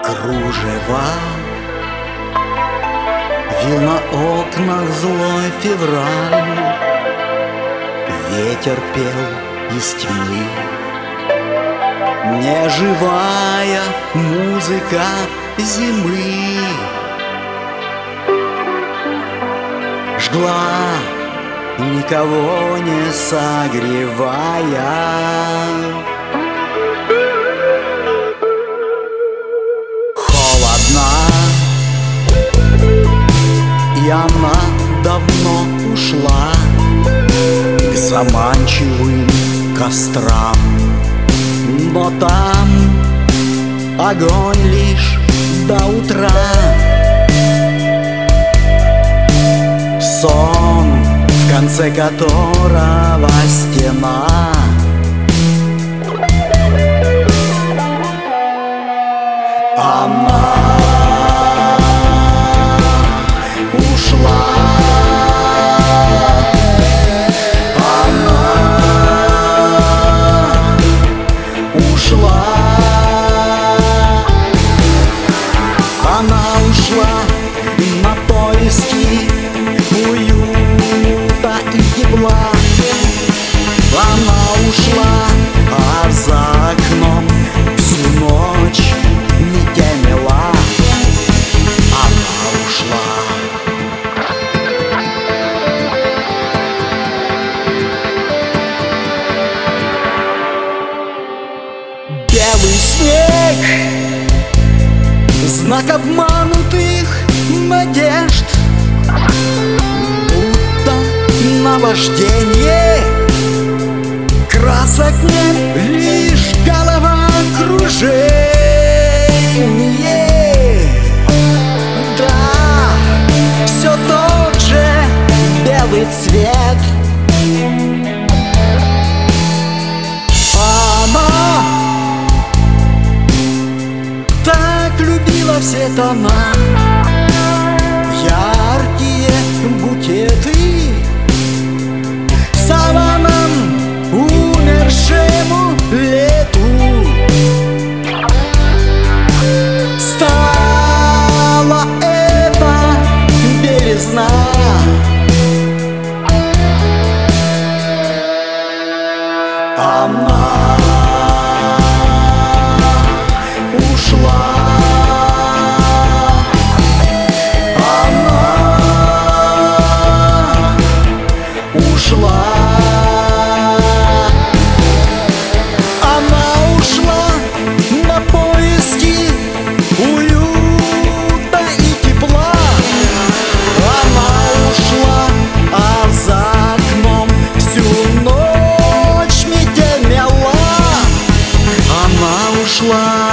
кружева. Вил на окнах злой февраль, ветер пел из тьмы. Неживая музыка зимы жгла, никого не согревая. Холодна, и она давно ушла к заманчивым кострам. Но там огонь лишь до утра. Сон, в конце которого стена. Она ушла. Она ушла на поиски уюта и тепла. Она ушла, а за окном всю ночь метель мела. Она ушла. Белый снег, знак обманутых надежд, будто наваждение. Красок нет, лишь головокружение. Да, все тот же белый цвет. Она так любила все тона, яркие букеты саванам умершему лету. Стала эта белизна. Она ушла. Она ушла на поиски уюта и тепла. Она ушла, а за окном всю ночь метель мела. Она ушла.